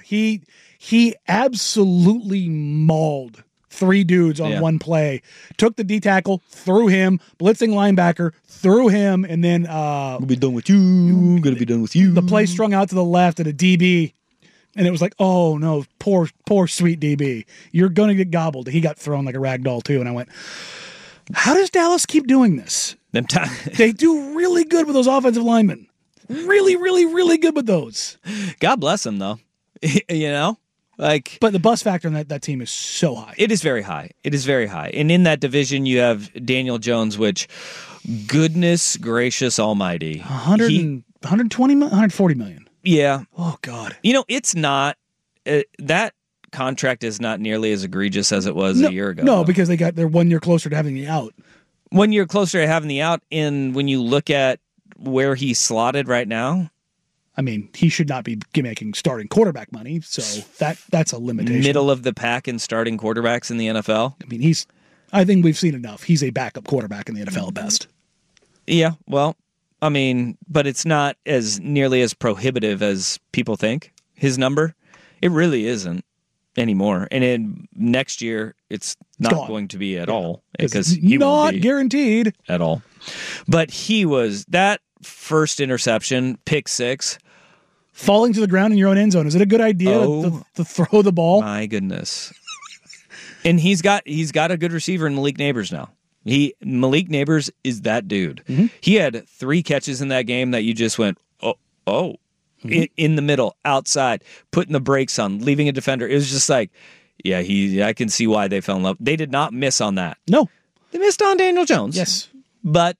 he absolutely mauled 3 dudes on one play. Took the D tackle, threw him, blitzing linebacker, threw him, and then we'll be done with you. Gonna be done with you. The play strung out to the left at a DB. And it was like, oh no, poor sweet DB. You're going to get gobbled. He got thrown like a rag doll too. And I went, how does Dallas keep doing this? They do really good with those offensive linemen. Really, really, really good with those. God bless them though. You know? But the bust factor on that team is so high. It is very high. It is very high. And in that division, you have Daniel Jones, which, goodness gracious almighty. 120, 140 million. Yeah. Oh, God. You know, it's not, that contract is not nearly as egregious as it was a year ago. No, because they're 1 year closer to having the out. 1 year closer to having the out. And when you look at where he's slotted right now, I mean, he should not be making starting quarterback money, so that's a limitation. Middle of the pack in starting quarterbacks in the NFL. I mean, I think we've seen enough. He's a backup quarterback in the NFL at best. Yeah, well, I mean, but it's not as nearly as prohibitive as people think. His number, it really isn't anymore. And in next year, it's not going to be at all because he won't be guaranteed at all. But he was that first interception, pick 6. Falling to the ground in your own end zone. Is it a good idea to throw the ball? My goodness. And he's got a good receiver in Malik Neighbors now. Malik Neighbors is that dude. Mm-hmm. He had 3 catches in that game that you just went, in the middle, outside, putting the brakes on, leaving a defender. It was just like, I can see why they fell in love. They did not miss on that. No. They missed on Daniel Jones. Yes. But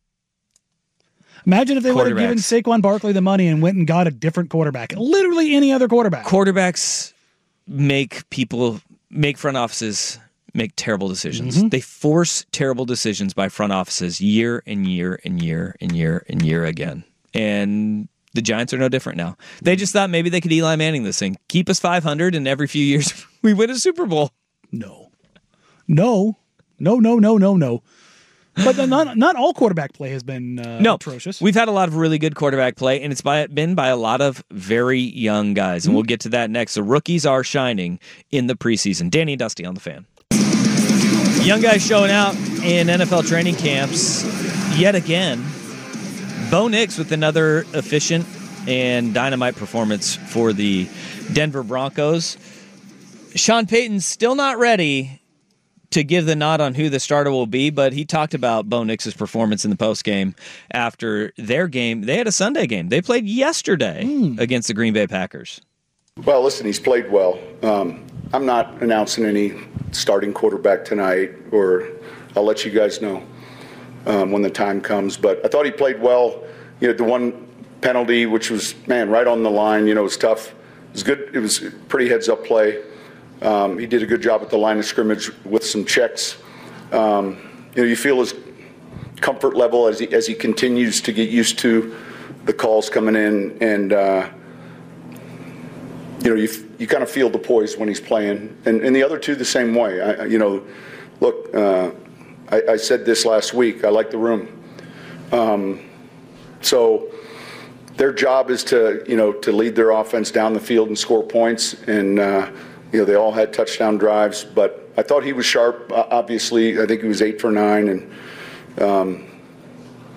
imagine if they would have given Saquon Barkley the money and went and got a different quarterback. Literally any other quarterback. Quarterbacks make front offices make terrible decisions. Mm-hmm. They force terrible decisions by front offices year and year and year and year and year again. And the Giants are no different now. They just thought maybe they could Eli Manning this thing. Keep us 500 and every few years we win a Super Bowl. No. But not all quarterback play has been atrocious. We've had a lot of really good quarterback play, and it's been by a lot of very young guys, and we'll get to that next. The rookies are shining in the preseason. Danny and Dusty on the Fan. Young guys showing out in NFL training camps yet again. Bo Nix with another efficient and dynamite performance for the Denver Broncos. Sean Payton's still not ready to give the nod on who the starter will be, but he talked about Bo Nix's performance in the postgame after their game. They had a Sunday game. They played yesterday against the Green Bay Packers. Well, listen, he's played well. I'm not announcing any starting quarterback tonight, or I'll let you guys know when the time comes. But I thought he played well. You know, the one penalty, which was, right on the line, it was tough. It was good. It was a pretty heads-up play. He did a good job at the line of scrimmage with some checks. You feel his comfort level as he continues to get used to the calls coming in, and you kind of feel the poise when he's playing. And the other two the same way. I said this last week. I like the room. So their job is to lead their offense down the field and score points, and they all had touchdown drives, but I thought he was sharp. Obviously, I think he was 8 for 9, and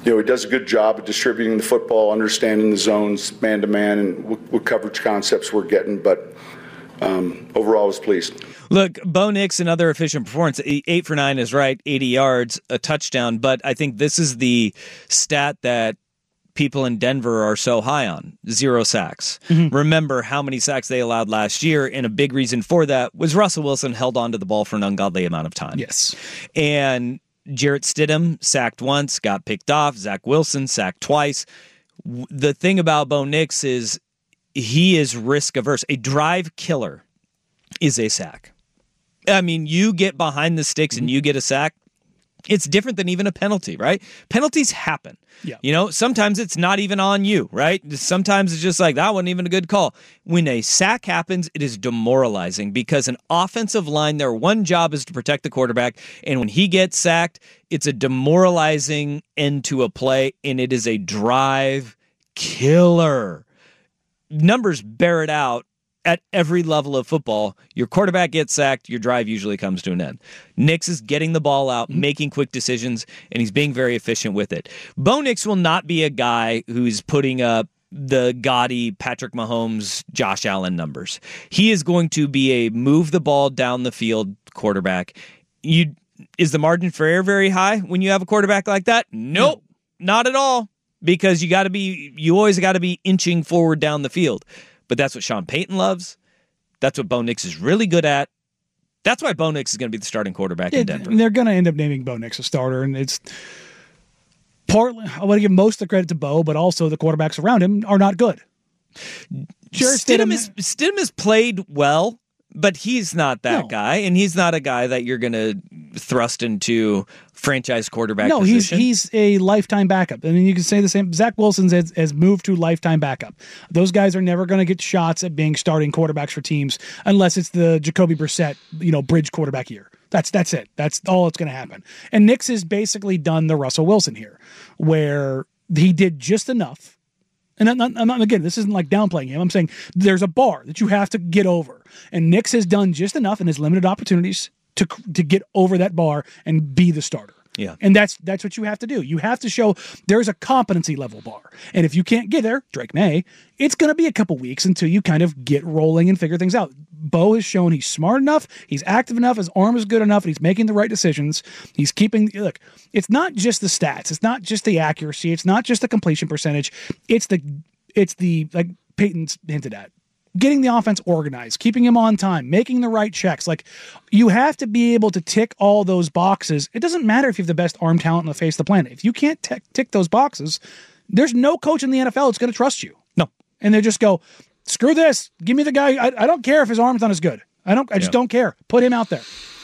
he does a good job of distributing the football, understanding the zones, man-to-man, and what coverage concepts we're getting. But overall, I was pleased. Look, Bo Nix, another efficient performance. 8 for 9 is right, 80 yards, a touchdown. But I think this is the stat that people in Denver are so high on: 0 sacks. Mm-hmm. Remember how many sacks they allowed last year, and a big reason for that was Russell Wilson held on to the ball for an ungodly amount of time. Yes. And Jarrett Stidham sacked once, got picked off. Zach Wilson sacked twice. The thing about Bo Nix is he is risk averse. A drive killer is a sack. I mean, you get behind the sticks and you get a sack, it's different than even a penalty, right? Penalties happen. Yeah. Sometimes it's not even on you, right? Sometimes it's just like, that wasn't even a good call. When a sack happens, it is demoralizing because an offensive line, their one job is to protect the quarterback. And when he gets sacked, it's a demoralizing end to a play, and it is a drive killer. Numbers bear it out. At every level of football, your quarterback gets sacked, your drive usually comes to an end. Nix is getting the ball out, making quick decisions, and he's being very efficient with it. Bo Nix will not be a guy who's putting up the gaudy Patrick Mahomes, Josh Allen numbers. He is going to be a move the ball down the field quarterback. Is the margin for error very high when you have a quarterback like that? Nope, not at all, because you always got to be inching forward down the field. But that's what Sean Payton loves. That's what Bo Nix is really good at. That's why Bo Nix is going to be the starting quarterback in Denver. They're going to end up naming Bo Nix a starter, and it's partly, I want to give most of the credit to Bo, but also the quarterbacks around him are not good. Stidham has played well, but he's not that guy, and he's not a guy that you're going to thrust into franchise quarterback position. He's a lifetime backup. I mean, you can say the same. Zach Wilson has moved to lifetime backup. Those guys are never going to get shots at being starting quarterbacks for teams unless it's the Jacoby Brissett, bridge quarterback year. That's it. That's all that's going to happen. And Nix has basically done the Russell Wilson here, where he did just enough. And again, this isn't like downplaying him. I'm saying there's a bar that you have to get over. And Nix has done just enough in his limited opportunities to get over that bar and be the starter. Yeah. And that's what you have to do. You have to show there's a competency level bar. And if you can't get there, Drake May, it's going to be a couple weeks until you kind of get rolling and figure things out. Bo has shown he's smart enough, he's active enough, his arm is good enough, and he's making the right decisions. He's look, it's not just the stats, it's not just the accuracy, it's not just the completion percentage, it's the like Peyton's hinted at, getting the offense organized, keeping him on time, making the right checks. Like, you have to be able to tick all those boxes. It doesn't matter if you have the best arm talent on the face of the planet. If you can't tick those boxes, there's no coach in the NFL that's going to trust you. No. And they just go, screw this. Give me the guy. I don't care if his arm's not as good. I just don't care. Put him out there.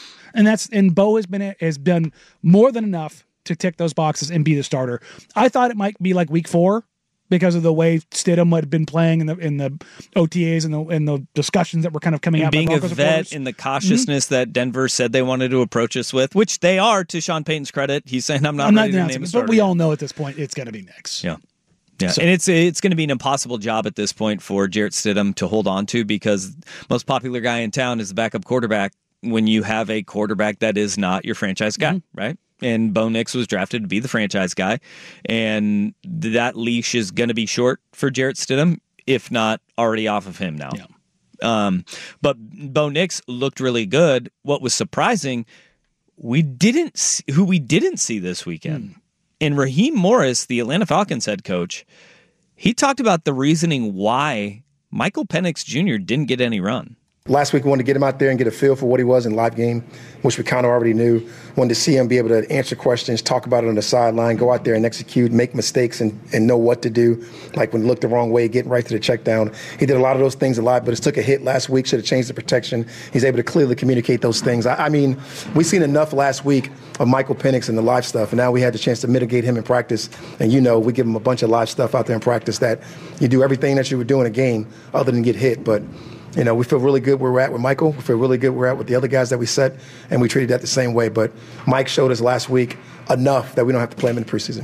And Bo has been more than enough to tick those boxes and be the starter. I thought it might be like week 4 because of the way Stidham had been playing in the OTAs and the discussions that were kind of coming out. Being a vet in the cautiousness that Denver said they wanted to approach us with, which they are, to Sean Payton's credit. He's saying, I'm not ready to name a starter. But we all know at this point it's going to be Nix. Yeah. Yeah, so. And it's going to be an impossible job at this point for Jarrett Stidham to hold on to, because most popular guy in town is the backup quarterback when you have a quarterback that is not your franchise guy, right? And Bo Nix was drafted to be the franchise guy, and that leash is going to be short for Jarrett Stidham, if not already off of him now. Yeah. But Bo Nix looked really good. What was surprising, who we didn't see this weekend. And Raheem Morris, the Atlanta Falcons head coach, he talked about the reasoning why Michael Penix Jr. didn't get any run. Last week, we wanted to get him out there and get a feel for what he was in live game, which we kind of already knew. Wanted to see him be able to answer questions, talk about it on the sideline, go out there and execute, make mistakes and know what to do. Like when he looked the wrong way, getting right to the check down. He did a lot of those things a lot, but it took a hit last week, should have changed the protection. He's able to clearly communicate those things. I mean, we've seen enough last week of Michael Penix and the live stuff, and now we had the chance to mitigate him in practice. And we give him a bunch of live stuff out there in practice that you do everything that you would do in a game other than get hit. But we feel really good where we're at with Michael. We feel really good where we're at with the other guys that we set, and we treated that the same way. But Mike showed us last week enough that we don't have to play him in the preseason.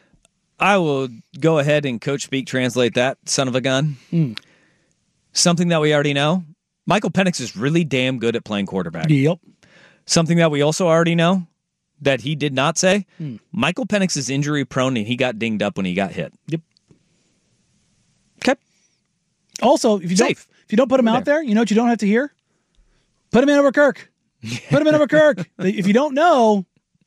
I will go ahead and coach speak translate that, son of a gun. Something that we already know. Michael Penix is really damn good at playing quarterback. Yep. Something that we also already know. that he did not say? Michael Penix is injury prone and he got dinged up when he got hit. Yep. Okay. Also, if you don't put him out there, you know what you don't have to hear? Put him in over Kirk. Put him in over Kirk. If you don't know,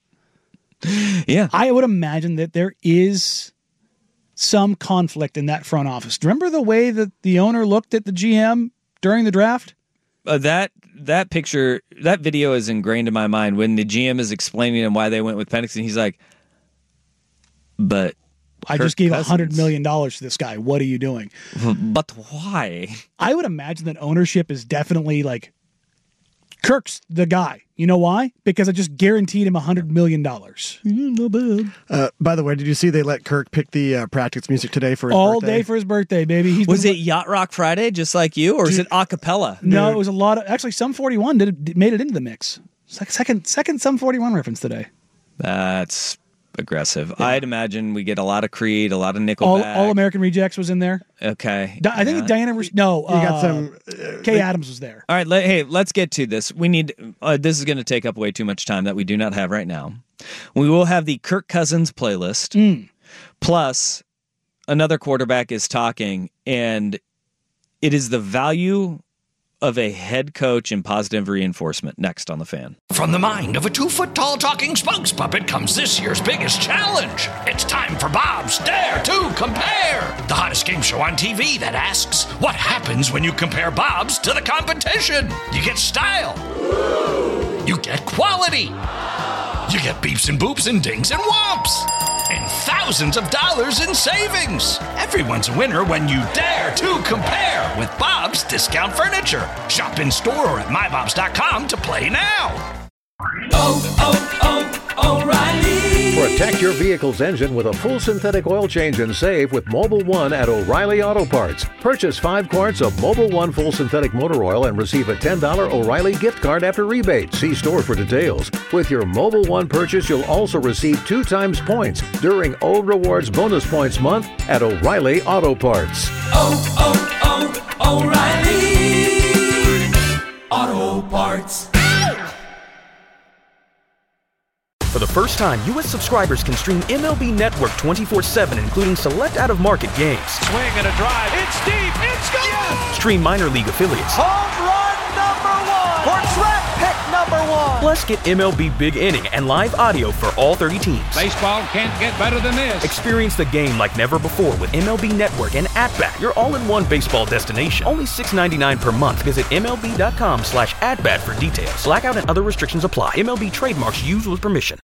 I would imagine that there is some conflict in that front office. Remember the way that the owner looked at the GM during the draft? That picture, that video is ingrained in my mind when the GM is explaining to him why they went with Penix, and he's like, but I just gave $100 million to this guy. What are you doing? But why? I would imagine that ownership is definitely like, Kirk's the guy. You know why? Because I just guaranteed him $100 million. No bad. By the way, did you see they let Kirk pick the practice music today for his all birthday? day for his birthday, baby? Was it Yacht Rock Friday, just like you, or is it a cappella? No, it was a lot of. Actually, Sum 41 made it into the mix. Second Sum 41 reference today. That's aggressive. Yeah. I'd imagine we get a lot of Creed, a lot of Nickelback. All American Rejects was in there. Okay. I think Diana. No, you got some. Kay Adams was there. All right. Hey, let's get to this. We need. This is going to take up way too much time that we do not have right now. We will have the Kirk Cousins playlist, plus another quarterback is talking, and it is the value of a head coach and positive reinforcement next on The Fan. From the mind of a 2-foot-tall talking spokes puppet comes this year's biggest challenge. It's time for Bob's Dare to Compare, the hottest game show on TV that asks, what happens when you compare Bob's to the competition? You get style. You get quality. You get beeps and boops and dings and whomps. And thousands of dollars in savings. Everyone's a winner when you dare to compare with Bob's Discount Furniture. Shop in store or at mybobs.com to play now. O'Reilly. Protect your vehicle's engine with a full synthetic oil change and save with Mobil 1 at O'Reilly Auto Parts. Purchase 5 quarts of Mobil 1 full synthetic motor oil and receive a $10 O'Reilly gift card after rebate. See store for details. With your Mobil 1 purchase, you'll also receive 2 times points during O Rewards Bonus Points Month at O'Reilly Auto Parts. O'Reilly Auto Parts. For the first time, U.S. subscribers can stream MLB Network 24/7, including select out-of-market games. Swing and a drive. It's deep. It's gone. Yes! Stream minor league affiliates. Home run #1. Or draft pick #1. Plus, get MLB Big Inning and live audio for all 30 teams. Baseball can't get better than this. Experience the game like never before with MLB Network and At-Bat, your all-in-one baseball destination. Only $6.99 per month. Visit MLB.com/AtBat for details. Blackout and other restrictions apply. MLB trademarks used with permission.